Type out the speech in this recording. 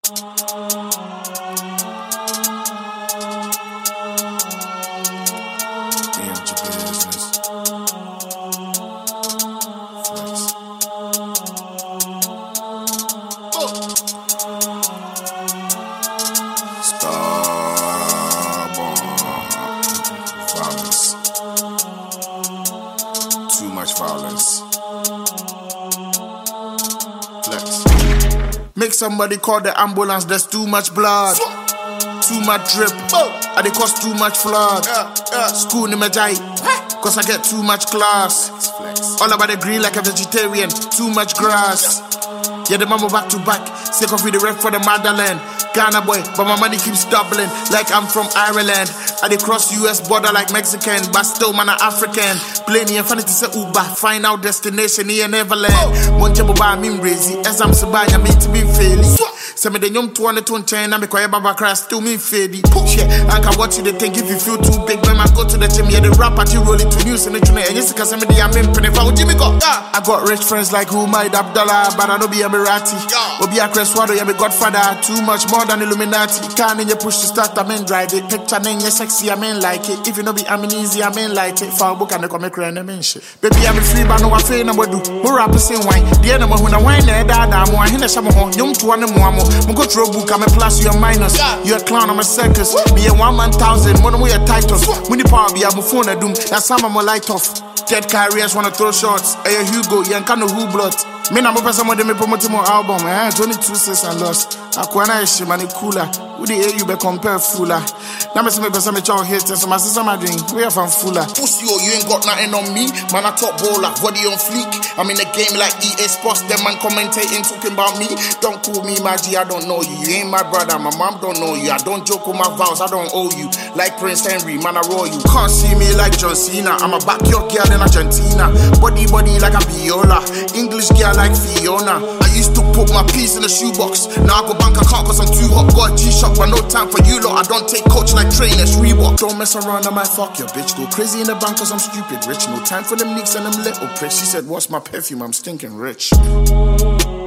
Violence. Too much violence. Flex. Make somebody call the ambulance, there's too much blood. Too much drip. And it cost too much flood. School in my jai. Cause I get too much class. All about the green like a vegetarian. Too much grass. Yeah, the mama back to back. Sick of the rep for the motherland. Ghana boy, but my money keeps doubling. Like I'm from Ireland. I dey cross US border like Mexican, but still man a African. Plenty and funny to say Uber. Find out destination here Neverland. Monche boba I'm crazy. As I'm surviving, I mean to be failing. Say me the young 220 China, me quiet baba crash still me fadey. Yeah, I can watch you they think if you feel too big, when I go to the gym, yeah, the rap at you roll it to news and the tune. And yes, cause I'm the I'm in if I would Jimmy go. I got rich friends like who might Abdallah, but I don't be a Emirati. Obi a Cresswado, yeah, me Godfather. Too much more than Illuminati. Can't in your push to start, I'm in drive it. Picture name, you're sexy, I'm in like it. If you know be I'm in easy, I'm in like it. Foul book and the comic and I'm in shit. Baby, I'm free, but no one fail, no one do. More rap is in wine. The enemy when I wine there, I'm more. I hear some more. Young to one more. Go through a book, I'm a plus, you're a minus. You're a clown, I'm a circus. Be a 1,000, one way a titles. When the power be a phone, I doom. That's some of my light off. Dead carriers wanna throw shots. Hey, Hugo, you ain't kind of who blood. Me na mo person mo de me promote mo album. 22 cents and lost. Akwana ishi mani cooler. Who the you be compare fuller. Now me say me person me chow hate so my sister my drink. We are from fuller. Pussy you ain't got nothing on me. Man I top baller, body on fleek. I'm in the game like EA Sports. Them man commentating talking about me. Don't call me my G, I don't know you. You ain't my brother, my mom don't know you. I don't joke with my vows, I don't owe you. Like Prince Henry, man I roll you. Can't see me like John Cena. I'm a backyard girl in Argentina. Body like a viola. English girl like Fiona. I used to put my piece in the shoebox. Now I go bank account cause I'm too hot. Got G-Shock but no time for you lot. I don't take coach like trainers, Reebok. Don't mess around, I might fuck your bitch. Go crazy in the bank cause I'm stupid rich. No time for them nicks and them little pricks. She said, what's my perfume? I'm stinking rich.